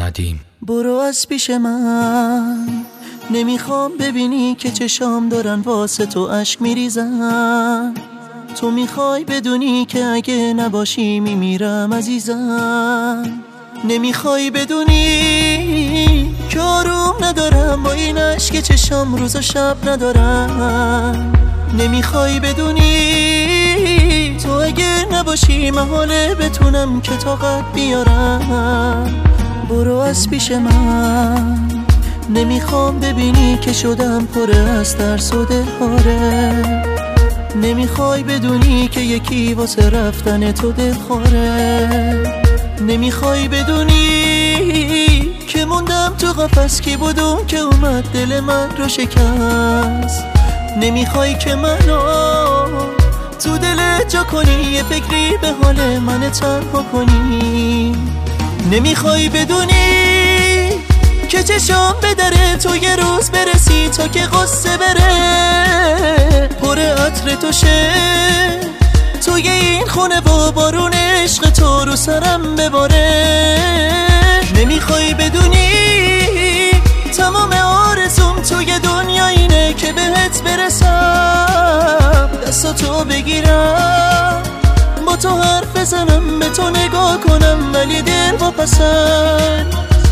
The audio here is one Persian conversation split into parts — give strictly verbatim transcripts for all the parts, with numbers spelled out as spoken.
ندیم. برو از پیش من، نمیخوام ببینی که چشام دارن واسه تو اشک میریزن. تو میخوای بدونی که اگه نباشی میمیرم عزیزم. نمیخوای بدونی که آروم ندارم با این اشک چشام روز و شب ندارم. نمیخوای بدونی تو اگه نباشی محاله بتونم که طاقت بیارم. برو از پیش من، نمیخوام ببینی که شدم پر از ترس و دلخواره. نمیخوای بدونی که یکی واسه رفتن تو دلخواره. نمیخوای بدونی که موندم تو قفس، کی بود اون که اومد دل من رو شکست. نمیخوای که منو تو دلت جا کنی، یه فکری به حال من تنها کنی. نمیخوای بدونی که چشام به در تو یه روز برسی تا که قصه بره پر عطر تو شه توی این خونه و بارون عشق تو رو سرم بباره. نمیخوای بدونی تمام آرزوم توی دنیا اینه که بهت برسم، دستاتو بگیرم با تو حرف بزنم، به تو نگاه کنم ولی دل واپسن.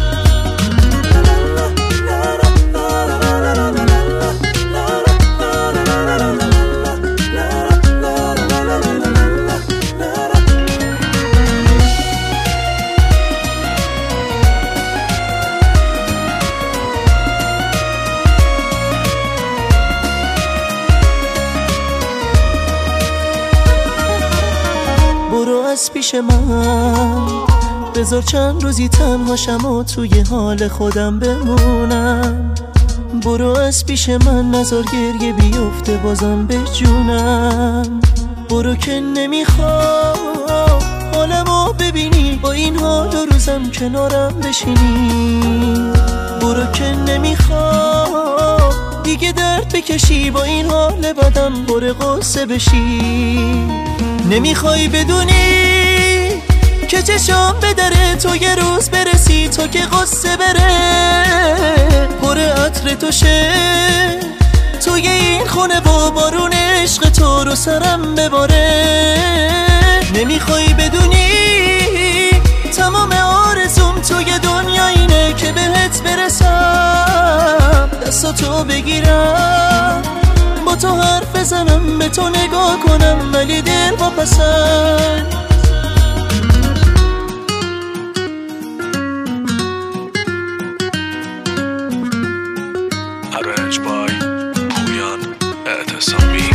برو از پیش من، بذار چند روزی تنهاشم و توی حال خودم بمونم. برو از پیش من، نذار گریه بیفته بازم به جونم. برو که نمیخوام حالمو ببینی با این حال و روزم کنارم بشینی. برو که نمیخوام دیگه درد بکشی با این حال بدم پر قصه بشی. نمیخوای بدونی که چشام به در تو یه روز برسی تا که قصه بره پر عطر تو شه توی این خونه و بارون عشق تو رو سرم بباره. نمیخوای بدونی تمام آرزوم توی دنیا اینه که بهت برسم، دستاتو بگیرم با تو حرف بزنم، به تو نگاه کنم ولی دل واپسن. Arranged by پویان اعتصامی.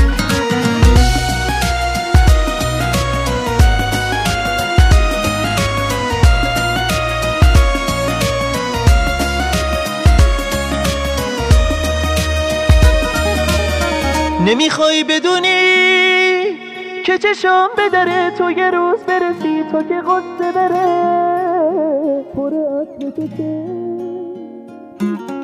نمیخوای بدونی که چشام به در تو یه روز برسی تا که قصه بره پر عطر تو